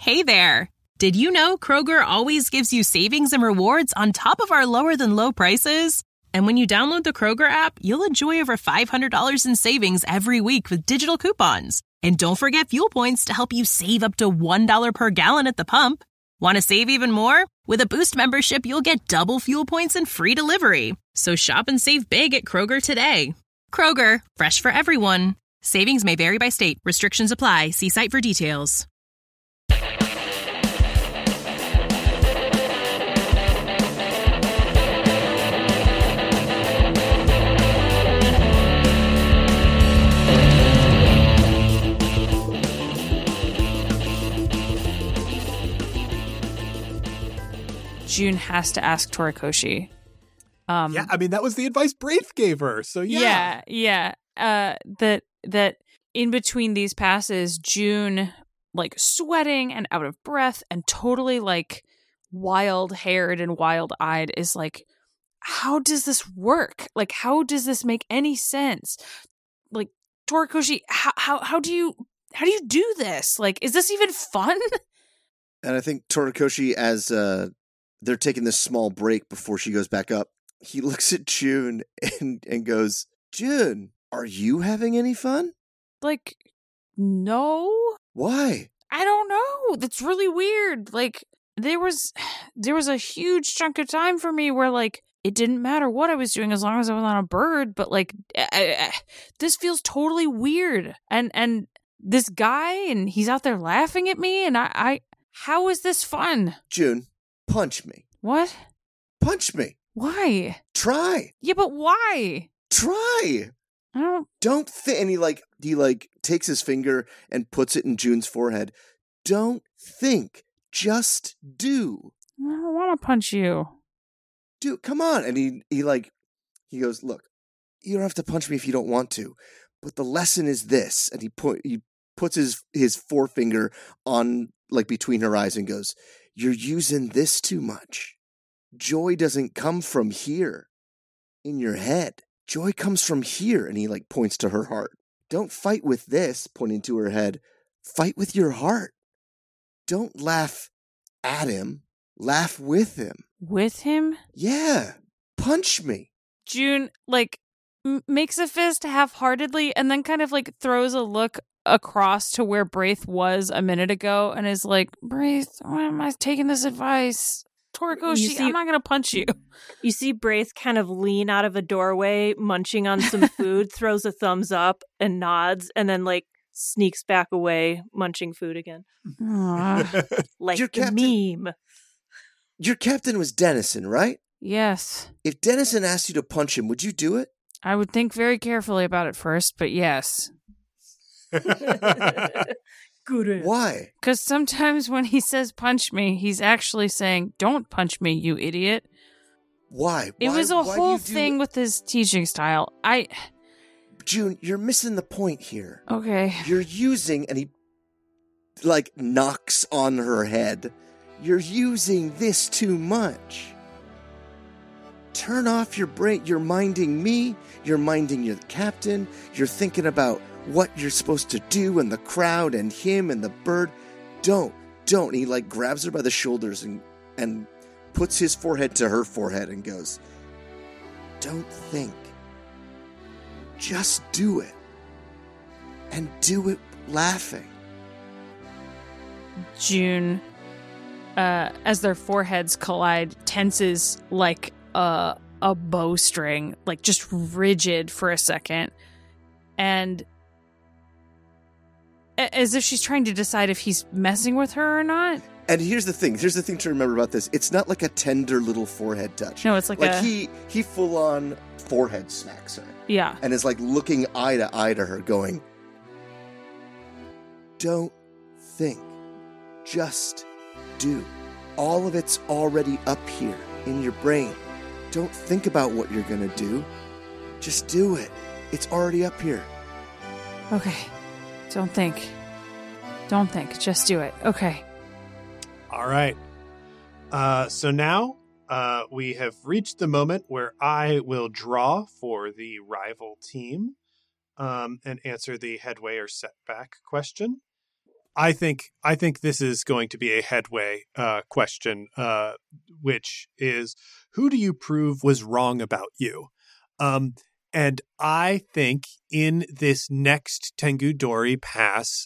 Hey there! Did you know Kroger always gives you savings and rewards on top of our lower-than-low prices? And when you download the Kroger app, you'll enjoy over $500 in savings every week with digital coupons. And don't forget fuel points to help you save up to $1 per gallon at the pump. Want to save even more? With a Boost membership, you'll get double fuel points and free delivery. So shop and save big at Kroger today. Kroger, fresh for everyone. Savings may vary by state. Restrictions apply. See site for details. June has to ask Torikoshi. Yeah, I mean, that was the advice Braith gave her. So yeah. That in between these passes, June, like sweating and out of breath and totally like wild-haired and wild-eyed, is like, how does this work? Like, how does this make any sense? Like, Torikoshi, how do you do this? Like, is this even fun? And I think Torikoshi, as they're taking this small break before she goes back up, he looks at June and goes, June, are you having any fun? Like, no. Why? I don't know. That's really weird. Like, there was a huge chunk of time for me where, like, it didn't matter what I was doing as long as I was on a bird, but, like, this feels totally weird. And this guy, and he's out there laughing at me, and I how is this fun? June, punch me. What? Punch me. Why? Try. Yeah, but why? Try. I Don't think. And he takes his finger and puts it in June's forehead. Don't think. Just do. I don't want to punch you. Dude, come on. And he goes, look, you don't have to punch me if you don't want to, but the lesson is this. And he puts his forefinger on, like, between her eyes and goes, you're using this too much. Joy doesn't come from here in your head. Joy comes from here. And he, like, points to her heart. Don't fight with this, pointing to her head. Fight with your heart. Don't laugh at him. Laugh with him. With him? Yeah. Punch me. June, like, makes a fist half-heartedly and then kind of, like, throws a look across to where Braith was a minute ago and is like, Braith, why am I taking this advice? Torikoshi, I'm not going to punch you. You see Braith kind of lean out of a doorway, munching on some food, throws a thumbs up and nods, and then, like, sneaks back away, munching food again. Like the meme. Your captain was Dennison, right? Yes. If Dennison asked you to punch him, would you do it? I would think very carefully about it first, but yes. Good. Why? Because sometimes when he says punch me, he's actually saying, don't punch me, you idiot. Why? It was a whole thing with his teaching style. June, you're missing the point here. Okay. You're using, and he, like, knocks on her head. You're using this too much. Turn off your brain. You're minding me. You're minding your captain. You're thinking about what you're supposed to do and the crowd and him and the bird. Don't. And he, like, grabs her by the shoulders and puts his forehead to her forehead and goes, don't think. Just do it. And do it laughing. June, as their foreheads collide, tenses like a bowstring, like just rigid for a second. And as if she's trying to decide if he's messing with her or not. And here's the thing to remember about this. It's not like a tender little forehead touch. No, it's like he full on forehead smacks her. Yeah. And is like looking eye to her going, don't think, just do. All of it's already up here in your brain. Don't think about what you're going to do. Just do it. It's already up here. Okay. Don't think. Just do it. Okay. All right. So now we have reached the moment where I will draw for the rival team and answer the headway or setback question. I think this is going to be a headway question, which is, who do you prove was wrong about you? And I think in this next Tengu Dori pass,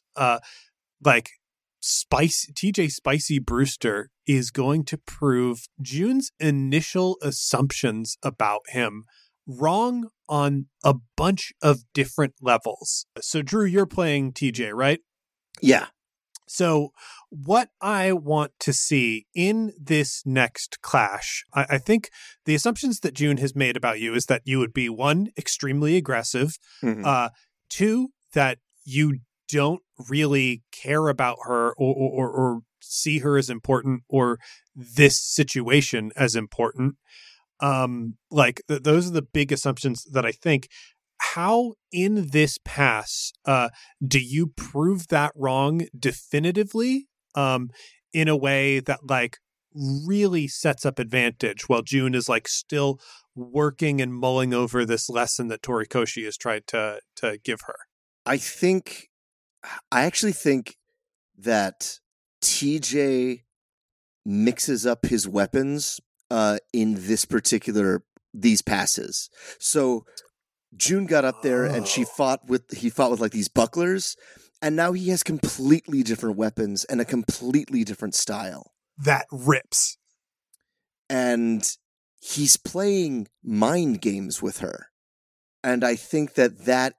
TJ Spicy Brewster is going to prove June's initial assumptions about him wrong on a bunch of different levels. So, Drew, you're playing TJ, right? Yeah. So what I want to see in this next clash, I think the assumptions that June has made about you is that you would be, 1, extremely aggressive, 2, that you don't really care about her or see her as important or this situation as important. Those are the big assumptions that I think. How in this pass do you prove that wrong definitively in a way that really sets up advantage while June is still working and mulling over this lesson that Torikoshi has tried to give her? I actually think that TJ mixes up his weapons in these passes. So June got up there and he fought with these bucklers, and now he has completely different weapons and a completely different style. That rips. And he's playing mind games with her. And I think that's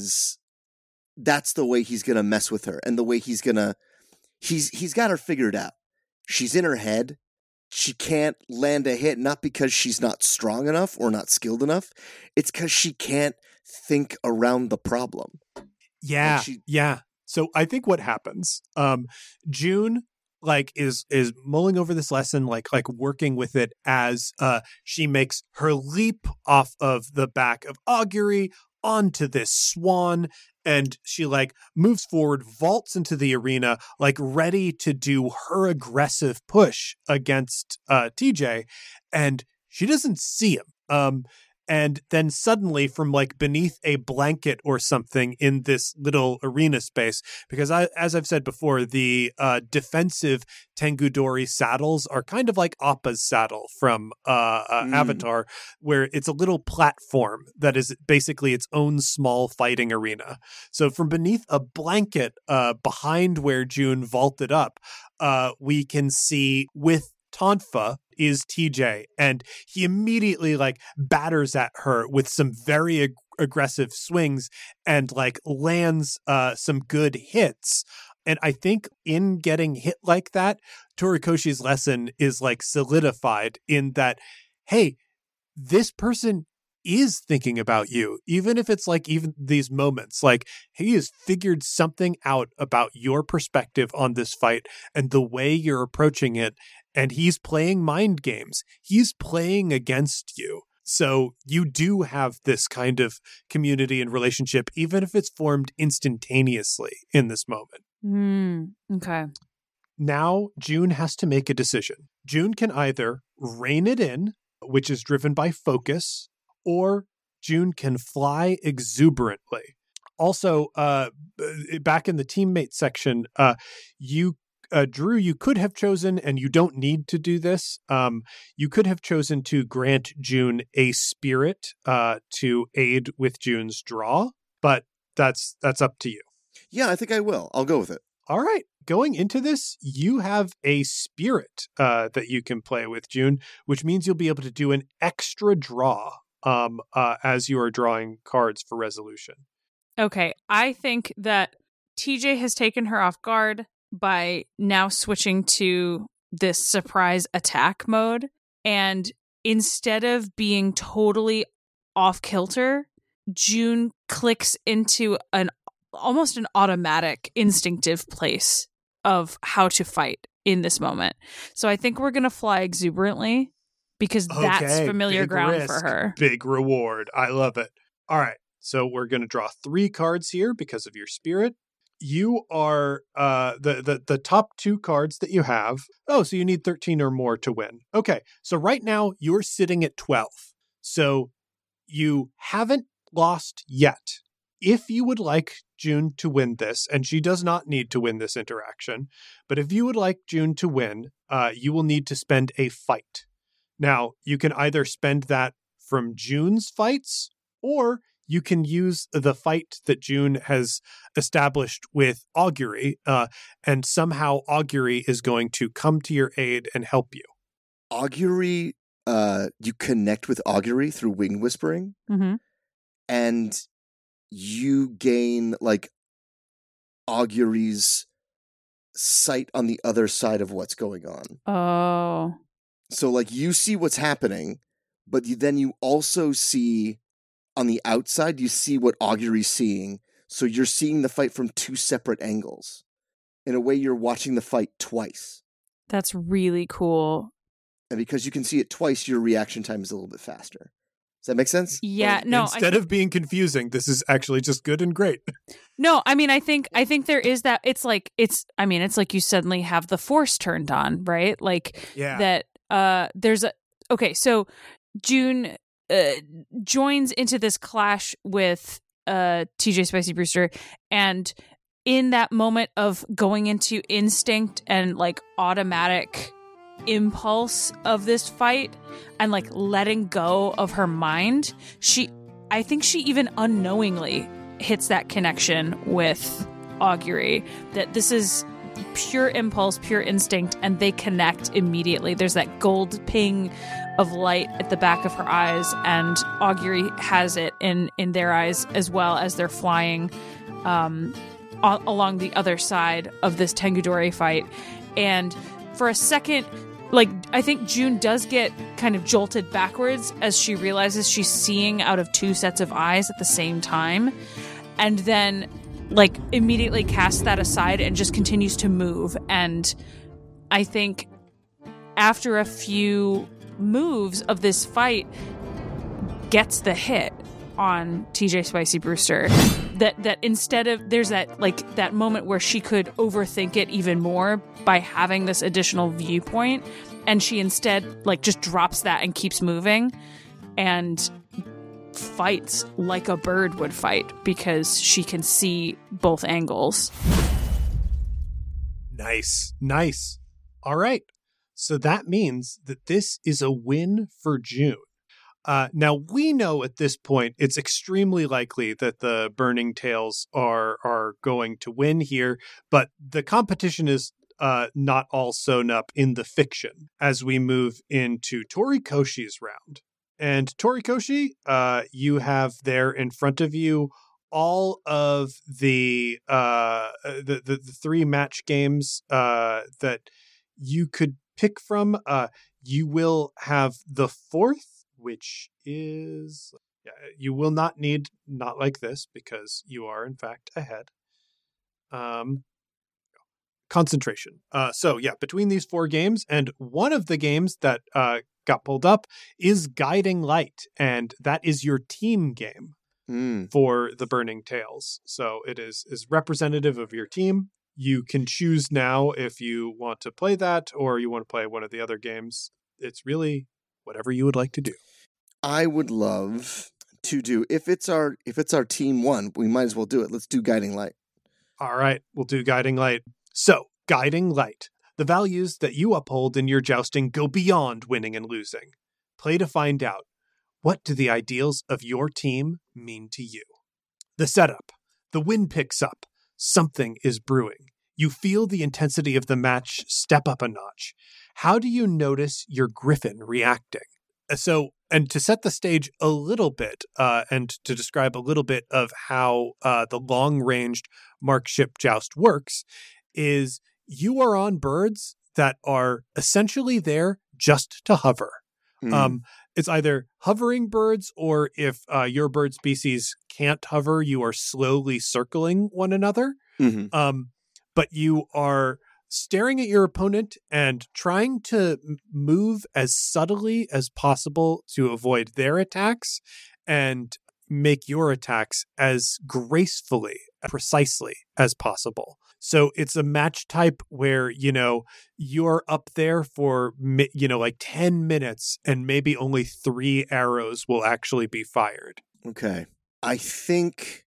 the way he's going to mess with her, and the way he's got her figured out. She's in her head. She can't land a hit, not because she's not strong enough or not skilled enough. It's because she can't think around the problem. Yeah, yeah. So I think what happens, June is mulling over this lesson, working with it as she makes her leap off of the back of Augury onto this swan, and she moves forward, vaults into the arena, ready to do her aggressive push against TJ, and she doesn't see him. And then suddenly from beneath a blanket or something in this little arena space, because as I've said before, the defensive Tengu Dori saddles are kind of like Appa's saddle from Avatar, where it's a little platform that is basically its own small fighting arena. So from beneath a blanket behind where June vaulted up, we can see with Tonfa is TJ, and he immediately batters at her with some very aggressive swings and lands some good hits. And I think in getting hit like that, Torikoshi's lesson is solidified in that, hey, this person is thinking about you, even if it's even these moments, he has figured something out about your perspective on this fight and the way you're approaching it. And he's playing mind games. He's playing against you. So you do have this kind of community and relationship, even if it's formed instantaneously in this moment. Okay. Now June has to make a decision. June can either rein it in, which is driven by focus, or June can fly exuberantly. Also, back in the teammate section, Drew, you could have chosen, and you don't need to do this, you could have chosen to grant June a spirit to aid with June's draw, but that's up to you. Yeah, I think I will. I'll go with it. All right. Going into this, you have a spirit that you can play with, June, which means you'll be able to do an extra draw as you are drawing cards for resolution. Okay. I think that TJ has taken her off guard by now switching to this surprise attack mode. And instead of being totally off kilter, June clicks into almost an automatic instinctive place of how to fight in this moment. So I think we're going to fly exuberantly because that's familiar ground risk, for her. Big reward. I love it. All right. So we're going to draw 3 cards here because of your spirit. You are the top 2 cards that you have. Oh, so you need 13 or more to win. Okay, so right now you're sitting at 12. So you haven't lost yet. If you would like June to win this, and she does not need to win this interaction, but if you would like June to win, you will need to spend a fight. Now, you can either spend that from June's fights, or you can use the fight that June has established with Augury, and somehow Augury is going to come to your aid and help you. Augury, you connect with Augury through wing whispering, and you gain like Augury's sight on the other side of what's going on. Oh. So like you see what's happening, but then you also see on the outside, you see what Augury's seeing. So you're seeing the fight from two separate angles. In a way, you're watching the fight twice. That's really cool. And because you can see it twice, your reaction time is a little bit faster. Does that make sense? Yeah, no. Instead of being confusing, this is actually just good and great. No, I mean, I think there is that. It's like you suddenly have the force turned on, right? Like that. There's a okay. So June joins into this clash with TJ Spicy Brewster, and in that moment of going into instinct and like automatic impulse of this fight and like letting go of her mind, I think she even unknowingly hits that connection with Augury, that this is pure impulse, pure instinct, and they connect immediately. There's that gold ping of light at the back of her eyes, and Augury has it in their eyes as well as they're flying along the other side of this Tengudori fight. And for a second, like, I think June does get kind of jolted backwards as she realizes she's seeing out of two sets of eyes at the same time, and then like immediately casts that aside and just continues to move. And I think after a few moves of this fight, gets the hit on TJ Spicy Brewster, that instead of, there's that like that moment where she could overthink it even more by having this additional viewpoint, and she instead like just drops that and keeps moving and fights like a bird would fight because she can see both angles. Nice. All right. So that means that this is a win for June. Now, we know at this point it's extremely likely that the Burning Tales are going to win here, but the competition is not all sewn up in the fiction as we move into Torikoshi's round. And Torikoshi, you have there in front of you all of the three match games that you could pick from. You will have the fourth, which is, you will not need Not Like This because you are in fact ahead. Concentration. So between these four games, and one of the games that got pulled up is Guiding Light, and that is your team game for the Burning Tales. So it is representative of your team. You can choose now if you want to play that or you want to play one of the other games. It's really whatever you would like to do. I would love to do, if it's our team one, we might as well do it. Let's do Guiding Light. All right, we'll do Guiding Light. So, Guiding Light. The values that you uphold in your jousting go beyond winning and losing. Play to find out, what do the ideals of your team mean to you? The setup. The wind picks up. Something is brewing. You feel the intensity of the match step up a notch. How do you notice your griffin reacting? So, and to set the stage a little bit, and to describe a little bit of how the long-ranged Mark Ship Joust works, is you are on birds that are essentially there just to hover. It's either hovering birds, or if your bird species can't hover, you are slowly circling one another. But you are staring at your opponent and trying to move as subtly as possible to avoid their attacks and make your attacks as gracefully, precisely as possible. So it's a match type where, you're up there for, like 10 minutes and maybe only 3 arrows will actually be fired. Okay. I think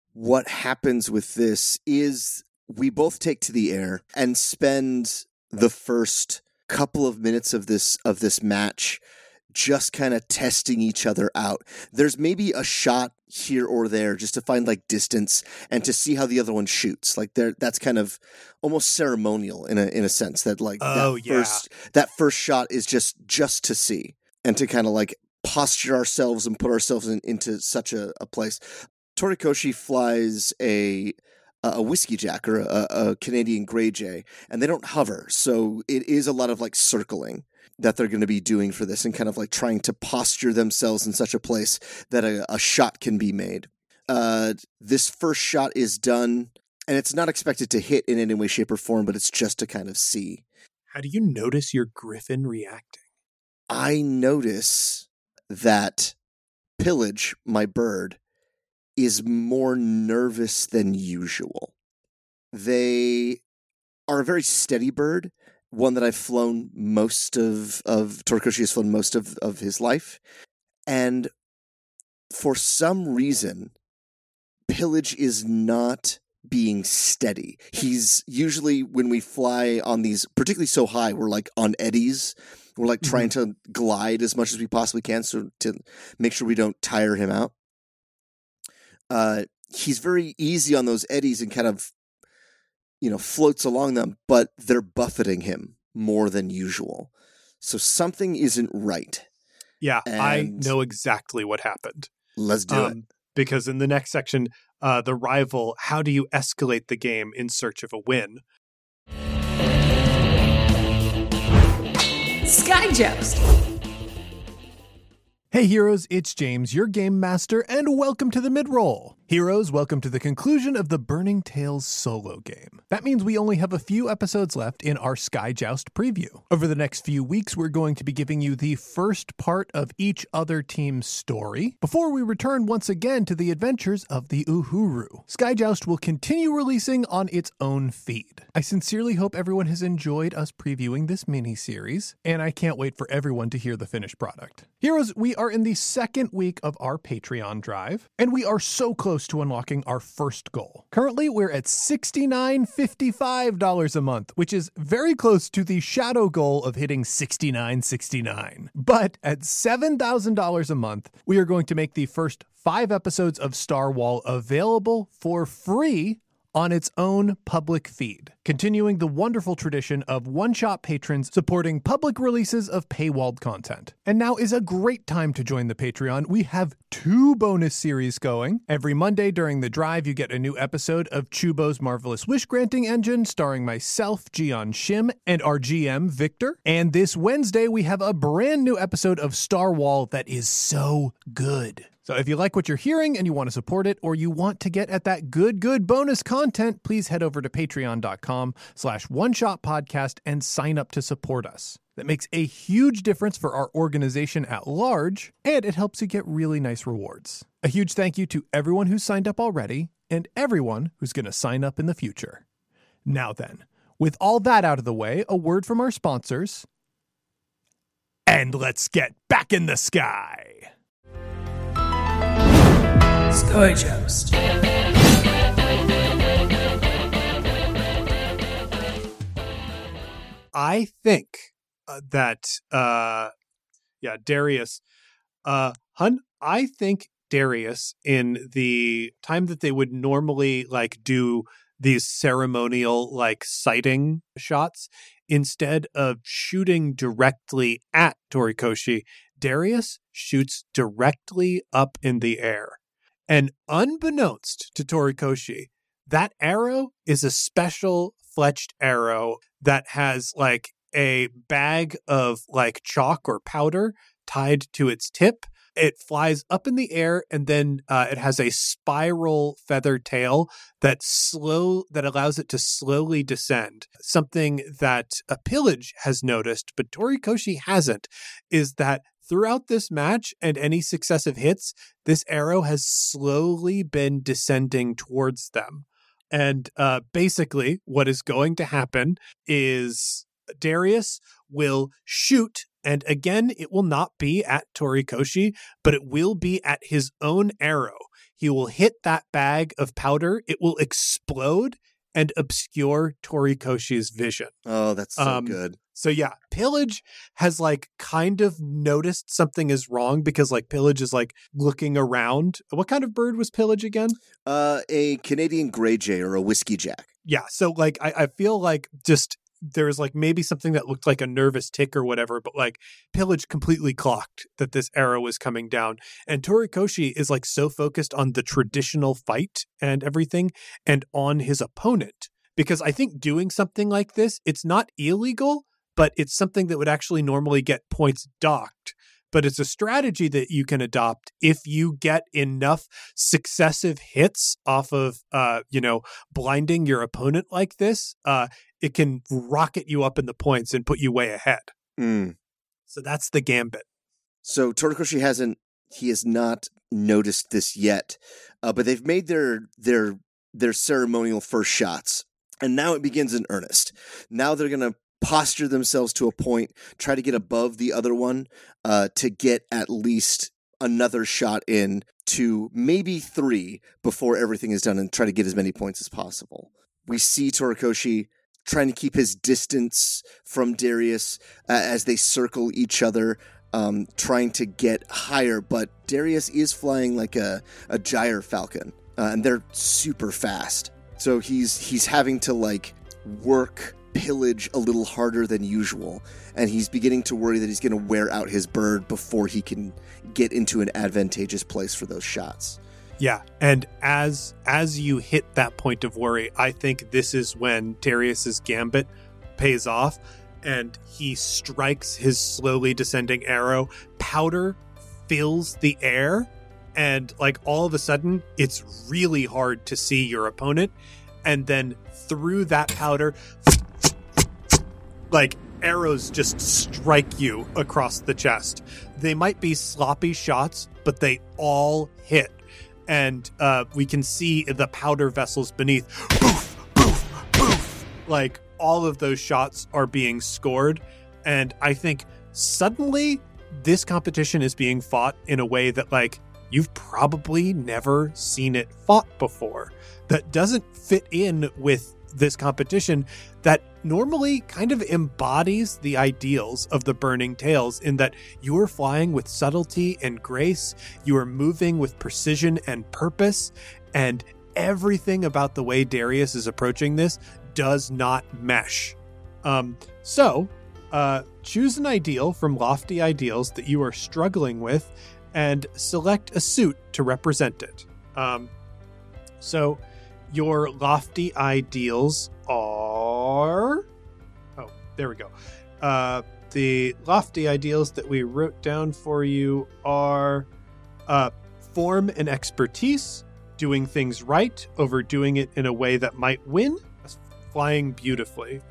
what happens with this is we both take to the air and spend the first couple of minutes of this match just kind of testing each other out. There's maybe a shot here or there just to find like distance and to see how the other one shoots. Like that's kind of almost ceremonial in a sense that like that first shot is just to see and to kind of like posture ourselves and put ourselves into such a place. Torikoshi flies a whiskey jack or a Canadian Grey Jay, and they don't hover. So it is a lot of like circling that they're going to be doing for this and kind of like trying to posture themselves in such a place that a shot can be made. This first shot is done, and it's not expected to hit in any way, shape, or form, but it's just to kind of see. How do you notice your griffin reacting? I notice that Pillage, my bird, is more nervous than usual. They are a very steady bird, one that I've flown most of Torikoshi has flown most of his life. And for some reason, Pillage is not being steady. He's usually, when we fly on these, particularly so high, we're like on eddies. We're like trying to glide as much as we possibly can so to make sure we don't tire him out. He's very easy on those eddies and kind of, floats along them, but they're buffeting him more than usual. So something isn't right. Yeah, and I know exactly what happened. Let's do it. Because in the next section, the rival, how do you escalate the game in search of a win? Sky Joust. Hey heroes, it's James, your game master, and welcome to the mid-roll. Heroes, welcome to the conclusion of the Burning Tales solo game. That means we only have a few episodes left in our Sky Joust preview. Over the next few weeks, we're going to be giving you the first part of each other team's story, before we return once again to the adventures of the Uhuru. Sky Joust will continue releasing on its own feed. I sincerely hope everyone has enjoyed us previewing this mini-series, and I can't wait for everyone to hear the finished product. Heroes, we are in the second week of our Patreon drive, and we are so close to unlocking our first goal. Currently, we're at $69.55 a month, which is very close to the shadow goal of hitting $69.69. But at $7,000 a month, we are going to make the first 5 episodes of Star Wall available for free on its own public feed, continuing the wonderful tradition of one-shot patrons supporting public releases of paywalled content. And now is a great time to join the Patreon. We have 2 bonus series going. Every Monday during the drive, you get a new episode of Chubo's Marvelous Wish Granting Engine, starring myself, Jian Shim, and our GM, Victor. And this Wednesday, we have a brand new episode of Star Wall that is so good. So if you like what you're hearing and you want to support it, or you want to get at that good bonus content, please head over to patreon.com/oneshotpodcast and sign up to support us. That makes a huge difference for our organization at large, and it helps you get really nice rewards. A huge thank you to everyone who's signed up already, and everyone who's going to sign up in the future. Now then, with all that out of the way, a word from our sponsors, and let's get back in the sky. Sky Joust. I think that Darius, Hun, I think Darius, in the time that they would normally like do these ceremonial like sighting shots, instead of shooting directly at Torikoshi, Darius shoots directly up in the air. And unbeknownst to Torikoshi, that arrow is a special fletched arrow that has like a bag of like chalk or powder tied to its tip. It flies up in the air, and then it has a spiral feather tail that allows it to slowly descend. Something that a Pillage has noticed, but Torikoshi hasn't, is that throughout this match and any successive hits, this arrow has slowly been descending towards them. And basically, what is going to happen is Darius will shoot, and again, it will not be at Torikoshi, but it will be at his own arrow. he will hit that bag of powder. It will explode and obscure Torikoshi's vision. Oh, that's so good. So yeah, Pillage has like kind of noticed something is wrong because like Pillage is like looking around. What kind of bird was Pillage again? A Canadian gray jay or a whiskey jack. Yeah. So like I feel like just there's like maybe something that looked like a nervous tick or whatever, but like Pillage completely clocked that this arrow was coming down. And Torikoshi is like so focused on the traditional fight and everything and on his opponent. Because I think doing something like this, it's not illegal, but it's something that would actually normally get points docked. But it's a strategy that you can adopt if you get enough successive hits off of, blinding your opponent like this. It can rocket you up in the points and put you way ahead. So that's the gambit. So Torikoshi has not noticed this yet, but they've made their ceremonial first shots. And now it begins in earnest. Now they're going to posture themselves to a point, try to get above the other one to get at least another shot in, to maybe 3 before everything is done, and try to get as many points as possible. We see Torikoshi trying to keep his distance from Darius as they circle each other, trying to get higher, but Darius is flying like a gyre falcon, and they're super fast. So he's having to like work Pillage a little harder than usual, and he's beginning to worry that he's going to wear out his bird before he can get into an advantageous place for those shots. Yeah, and as you hit that point of worry, I think this is when Darius's gambit pays off, and he strikes his slowly descending arrow. Powder fills the air, and like all of a sudden, it's really hard to see your opponent, and then through that powder, like arrows just strike you across the chest. They might be sloppy shots, but they all hit. And we can see the powder vessels beneath. Poof, poof, poof. Like all of those shots are being scored. And I think suddenly this competition is being fought in a way that like you've probably never seen it fought before. That doesn't fit in with this competition that normally kind of embodies the ideals of the Burning Tales, in that you are flying with subtlety and grace, you are moving with precision and purpose, and everything about the way Darius is approaching this does not mesh. So choose an ideal from Lofty Ideals that you are struggling with and select a suit to represent it. So your lofty ideals are... Oh, there we go. The lofty ideals that we wrote down for you are form and expertise, doing things right over doing it in a way that might win, flying beautifully.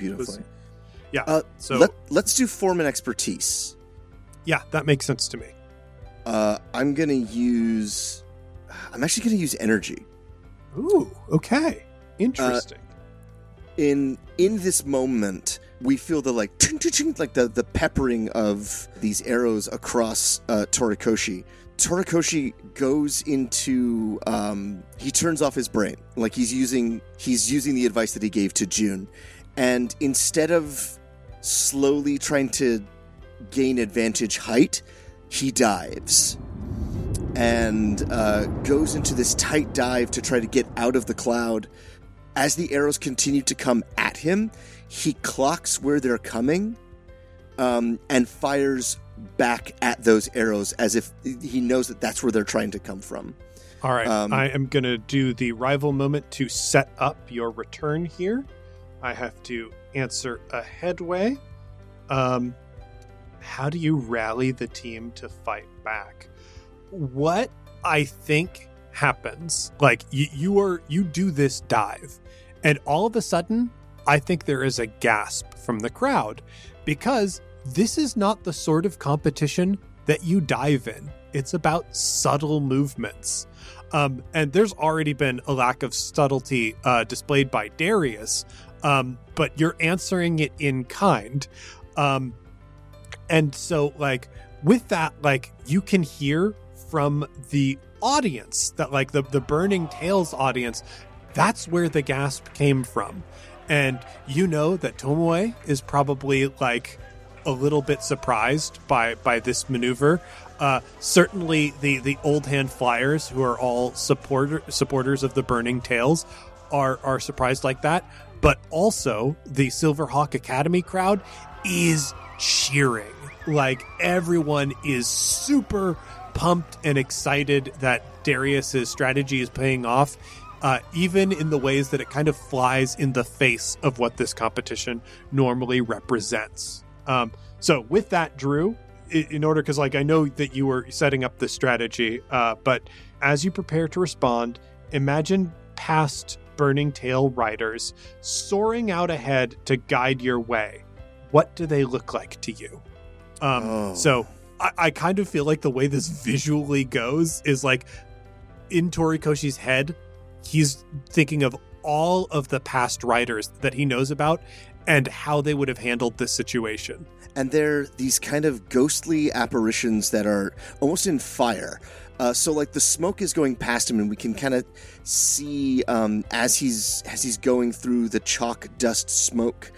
So let's do form and expertise. Yeah, that makes sense to me. I'm actually going to use energy. Ooh, okay. Interesting. In this moment, we feel the like like the peppering of these arrows across Torikoshi. Torikoshi goes into he turns off his brain. Like he's using the advice that he gave to June, and instead of slowly trying to gain advantage height, he dives and goes into this tight dive to try to get out of the cloud. As the arrows continue to come at him, he clocks where they're coming and fires back at those arrows as if he knows that that's where they're trying to come from. All right. I am going to do the rival moment to set up your return here. I have to answer a headway. How do you rally the team to fight back? What I think happens, like you do this dive, and all of a sudden, I think there is a gasp from the crowd, because this is not the sort of competition that you dive in. It's about subtle movements. And there's already been a lack of subtlety displayed by Darius, but you're answering it in kind. And so, like, with that, like, you can hear from the audience, that like the Burning Tales audience, that's where the gasp came from. And you know that Tomoe is probably like a little bit surprised by this maneuver. Certainly the Old Hand Flyers, who are all supporters of the Burning Tales, are surprised like that. But also the Silverhawk Academy crowd is cheering. Like, everyone is super pumped and excited that Darius's strategy is paying off, even in the ways that it kind of flies in the face of what this competition normally represents. So with that, Drew, in order, because like I know that you were setting up this strategy, but as you prepare to respond, imagine past Burning Tail riders soaring out ahead to guide your way. What do they look like to you? So I kind of feel like the way this visually goes is like in Torikoshi's head, he's thinking of all of the past riders that he knows about and how they would have handled this situation. And they're these kind of ghostly apparitions that are almost in fire. So like the smoke is going past him, and we can kind of see as he's going through the chalk dust smoke,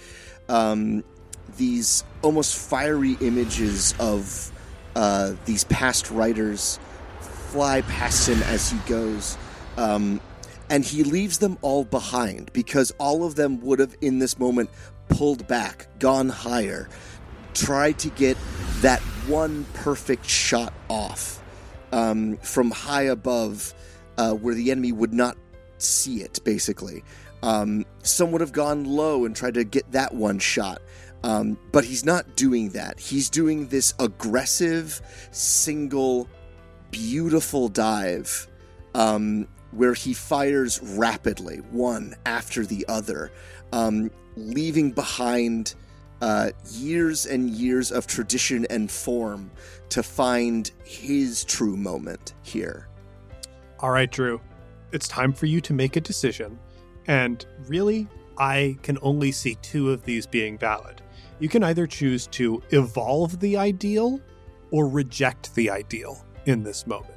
these almost fiery images of these past riders fly past him as he goes. And he leaves them all behind because all of them would have in this moment pulled back, gone higher, tried to get that one perfect shot off from high above where the enemy would not see it, basically. Some would have gone low and tried to get that one shot. But he's not doing that. He's doing this aggressive, single, beautiful dive where he fires rapidly, one after the other, leaving behind years and years of tradition and form to find his true moment here. All right, Drew, it's time for you to make a decision. And really, I can only see two of these being valid. You can either choose to evolve the ideal or reject the ideal in this moment.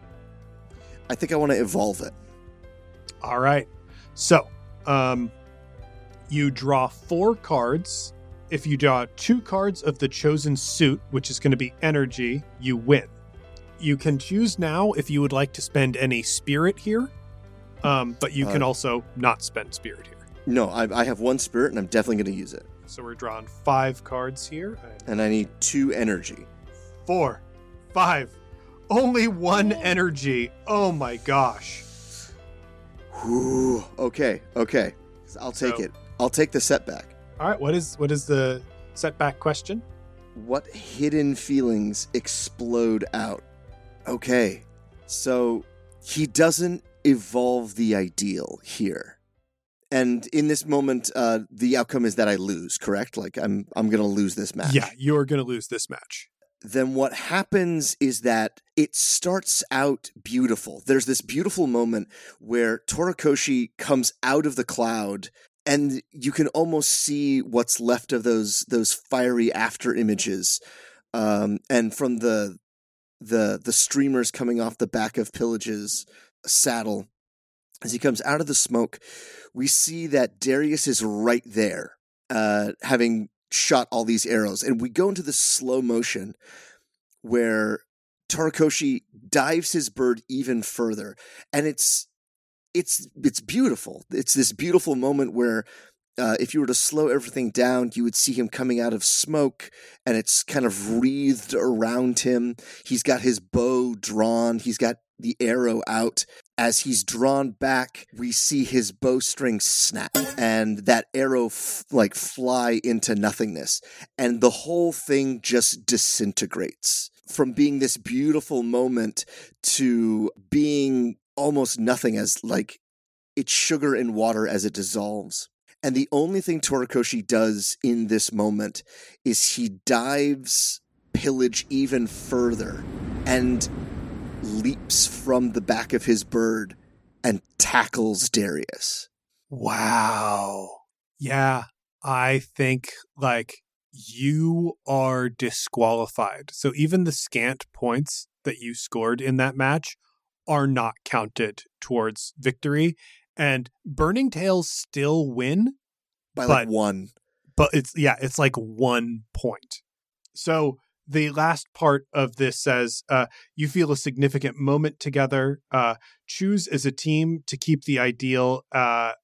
I think I want to evolve it. All right. So, you draw 4 cards. If you draw 2 cards of the chosen suit, which is going to be energy, you win. You can choose now if you would like to spend any spirit here, but you can also not spend spirit here. No, I have 1 spirit, and I'm definitely going to use it. So we're drawing 5 cards here. And I need 2 energy. 4, 5. Only 1 energy. Oh my gosh. Whew. Okay. I'll take it. I'll take the setback. All right, what is the setback question? What hidden feelings explode out? Okay, so he doesn't evolve the ideal here. And in this moment, the outcome is that I lose, correct? Like, I'm going to lose this match. Yeah, you're going to lose this match. Then what happens is that it starts out beautiful. There's this beautiful moment where Torikoshi comes out of the cloud, and you can almost see what's left of those fiery after images, and from the streamers coming off the back of Pillage's saddle. As he comes out of the smoke, we see that Darius is right there, having shot all these arrows. And we go into this slow motion where Torikoshi dives his bird even further. And it's beautiful. It's this beautiful moment where if you were to slow everything down, you would see him coming out of smoke, and it's kind of wreathed around him. He's got his bow drawn. He's got the arrow out. As he's drawn back, we see his bowstring snap, and that arrow fly into nothingness. And the whole thing just disintegrates. From being this beautiful moment to being almost nothing, as like it's sugar and water as it dissolves. And the only thing Torikoshi does in this moment is he dives Pillage even further and leaps from the back of his bird and tackles Darius. Wow. Yeah, I think like you are disqualified. So even the scant points that you scored in that match are not counted towards victory. And Burning Tails still win. By like one. But it's like 1 point. So the last part of this says, you feel a significant moment together. Choose as a team to keep the ideal as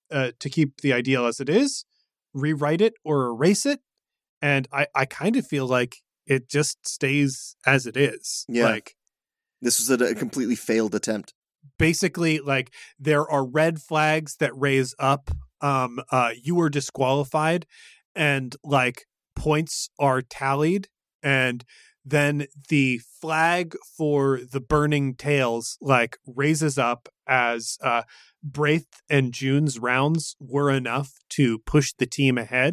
it is, rewrite it or erase it. And I kind of feel like it just stays as it is. Yeah. Like, this was a completely failed attempt. Basically, like, there are red flags that raise up. You were disqualified, and like points are tallied, and then the flag for the Burning Tails like raises up as Braith and June's rounds were enough to push the team ahead.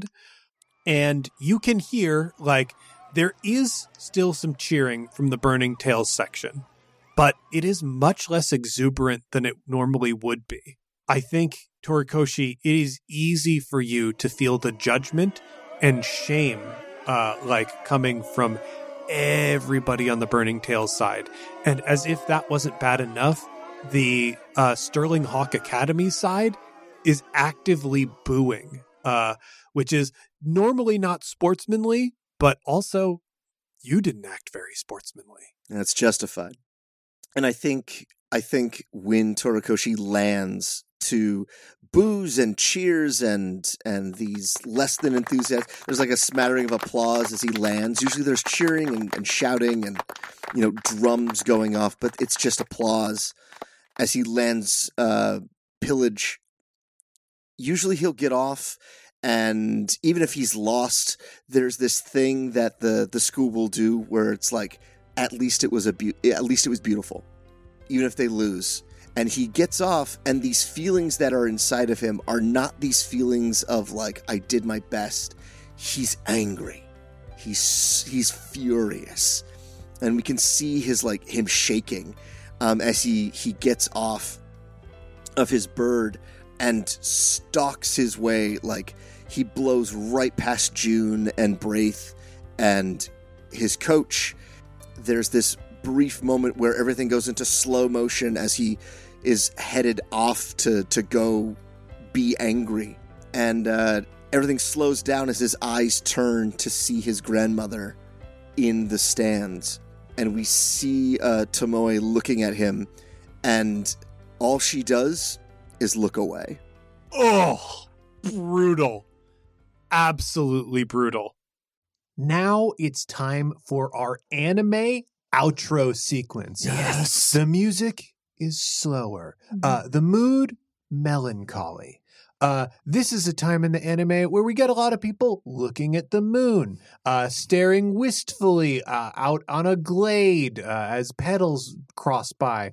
And you can hear like there is still some cheering from the Burning Tails section, but it is much less exuberant than it normally would be. I think, Torikoshi, it is easy for you to feel the judgment and shame like coming from everybody on the Burning Tails side. And as if that wasn't bad enough, the Sterling Hawk Academy side is actively booing, which is normally not sportsmanly, but also you didn't act very sportsmanly. That's justified. And I think when Torikoshi lands to boos and cheers and these less than enthusiastic, there's like a smattering of applause as he lands. Usually there's cheering and shouting and, you know, drums going off, but it's just applause as he lands Pillage. Usually he'll get off, and even if he's lost, there's this thing that the school will do where it's like, at least it was beautiful, even if they lose. And he gets off, and these feelings that are inside of him are not these feelings of like, I did my best. He's angry. He's furious. And we can see him shaking as he gets off of his bird and stalks his way. Like, he blows right past June and Braith and his coach. There's this brief moment where everything goes into slow motion as he is headed off to go be angry. And everything slows down as his eyes turn to see his grandmother in the stands. And we see Tomoe looking at him, and all she does is look away. Oh, brutal. Absolutely brutal. Now it's time for our anime outro sequence. Yes. The music is slower. The mood, melancholy. This is a time in the anime where we get a lot of people looking at the moon, staring wistfully out on a glade as petals cross by.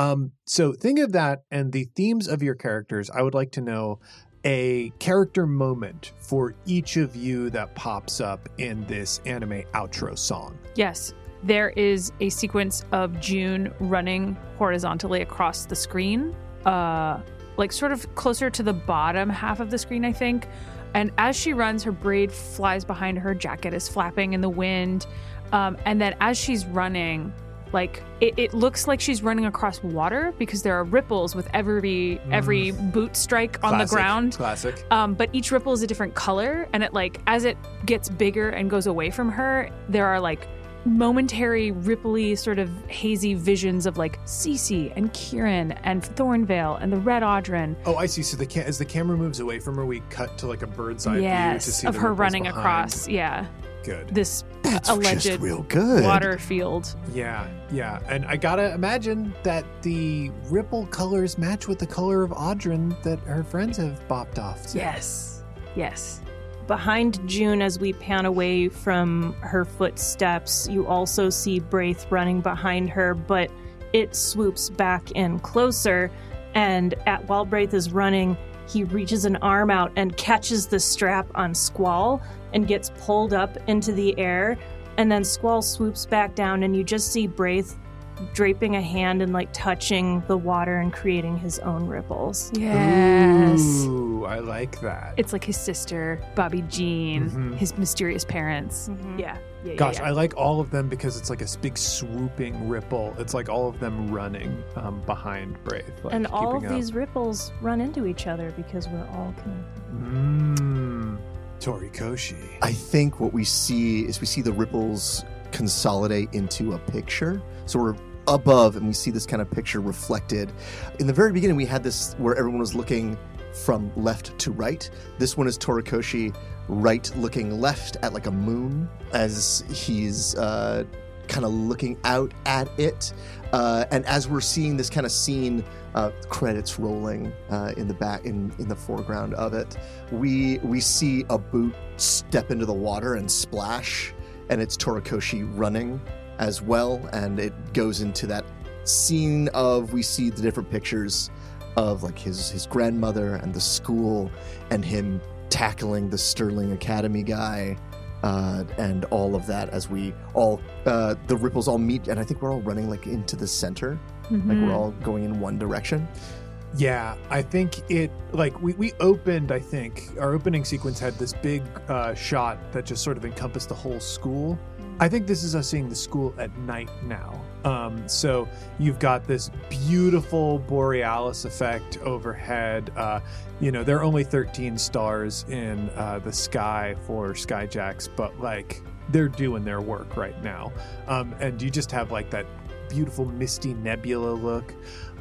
So think of that and the themes of your characters. I would like to know a character moment for each of you that pops up in this anime outro song. Yes. There is a sequence of June running horizontally across the screen, like sort of closer to the bottom half of the screen, I think. And as she runs, her braid flies behind her, jacket is flapping in the wind. And then as she's running, like it looks like she's running across water because there are ripples with every boot strike on the ground. Classic. But each ripple is a different color, and it like as it gets bigger and goes away from her, there are like momentary, ripply, sort of hazy visions of like Cece and Kieran and Thornvale and the Red Audron. Oh, I see. So as the camera moves away from her, we cut to like a bird's eye view to see of the her ripples running behind. across. Yeah. Good. This That's alleged just real good. water field. Yeah. And I gotta imagine that the ripple colors match with the color of Audron that her friends have bopped off to. Yes. Behind June, as we pan away from her footsteps, you also see Braith running behind her, but it swoops back in closer, and while Braith is running, he reaches an arm out and catches the strap on Squall and gets pulled up into the air, and then Squall swoops back down, and you just see Braith draping a hand and like touching the water and creating his own ripples. Yes. Ooh, I like that. It's like his sister, Bobby Jean, his mysterious parents. Yeah. Gosh, I like all of them because it's like a big swooping ripple. It's like all of them running behind Braith. Like, and all of these ripples run into each other because we're all connected. Torikoshi. I think what we see is the ripples consolidate into a picture. So we're above and we see this kind of picture reflected. In the very beginning, we had this where everyone was looking from left to right. This one is Torikoshi right looking left at like a moon as he's kind of looking out at it. And as we're seeing this kind of scene, credits rolling in the back, in the foreground of it, we see a boot step into the water and splash, and it's Torikoshi running as well. And it goes into that scene of, we see the different pictures of like his grandmother and the school and him tackling the Sterling Academy guy, and all of that as we all, the ripples all meet, and I think we're all running like into the center, like we're all going in one direction. Yeah, I think it, like, we opened, I think, our opening sequence had this big shot that just sort of encompassed the whole school. I think this is us seeing the school at night now. So you've got this beautiful borealis effect overhead. There are only 13 stars in the sky for Skyjacks, but like they're doing their work right now. And you just have like that beautiful misty nebula look.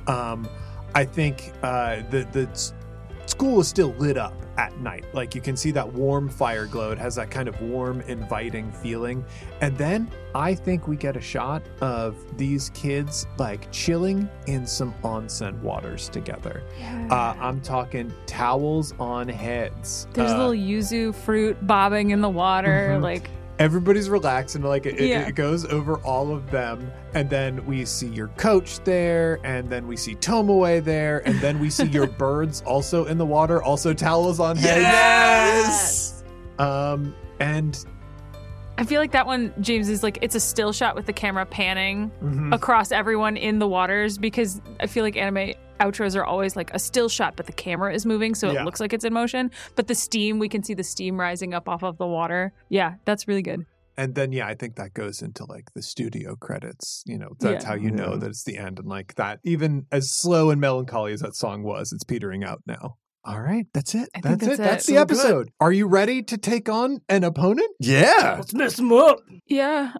I think the school is still lit up at night. Like you can see that warm fire glow. It has that kind of warm, inviting feeling. And then I think we get a shot of these kids like chilling in some onsen waters together. Yeah. I'm talking towels on heads. There's a little yuzu fruit bobbing in the water. Like everybody's relaxed, and like it goes over all of them. And then we see your coach there, and then we see Tomoe there, and then we see your birds also in the water, also towels on heads. Yes! And I feel like that one, James, is like, it's a still shot with the camera panning across everyone in the waters, because I feel like anime outros are always like a still shot, but the camera is moving, so it looks like it's in motion. But the steam, we can see the steam rising up off of the water. Yeah, that's really good. And then, I think that goes into like the studio credits. That's how you know that it's the end. And like that, even as slow and melancholy as that song was, it's petering out now. All right, that's it. That's it. That's the episode. Good. Are you ready to take on an opponent? Yeah. Let's mess them up. Yeah.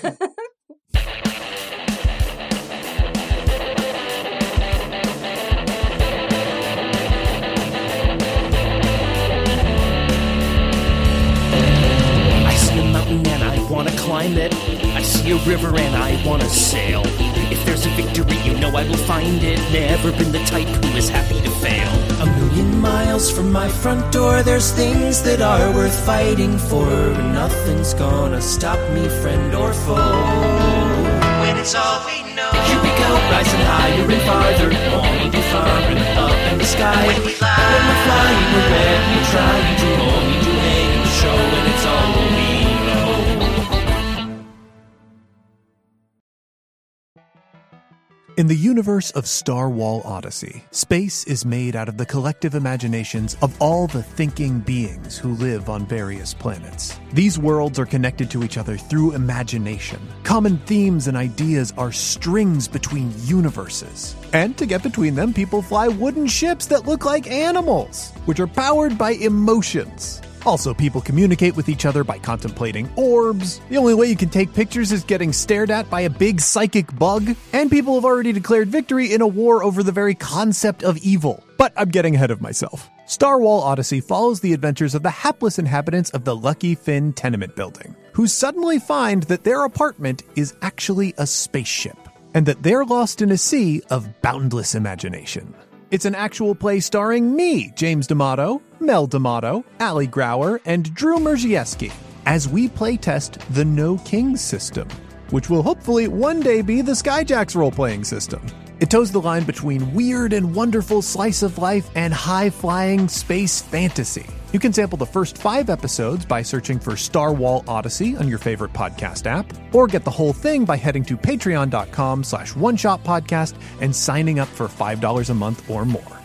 Wanna climb it, I see a river and I wanna sail. If there's a victory, you know I will find it. Never been the type who is happy to fail. 1,000,000 miles from my front door, there's things that are worth fighting for, but nothing's gonna stop me, friend or foe. When it's all we know, here we go, rising higher and farther, only farther up in the sky. When we're flying, we're ready, trying to only do hang the show, and it's all we know. In the universe of Star Wall Odyssey, space is made out of the collective imaginations of all the thinking beings who live on various planets. These worlds are connected to each other through imagination. Common themes and ideas are strings between universes. And to get between them, people fly wooden ships that look like animals, which are powered by emotions. Also, people communicate with each other by contemplating orbs. The only way you can take pictures is getting stared at by a big psychic bug. And people have already declared victory in a war over the very concept of evil. But I'm getting ahead of myself. Star Wall Odyssey follows the adventures of the hapless inhabitants of the Lucky Finn tenement building, who suddenly find that their apartment is actually a spaceship, and that they're lost in a sea of boundless imagination. It's an actual play starring me, James D'Amato, Mel D'Amato, Ali Grauer, and Drew Merzieski, as we playtest the No Kings system. which will hopefully one day be the Skyjacks role-playing system. It toes the line between weird and wonderful slice of life and high-flying space fantasy. You can sample the first 5 episodes by searching for Star Wall Odyssey on your favorite podcast app, or get the whole thing by heading to patreon.com/oneshotpodcast and signing up for $5 a month or more.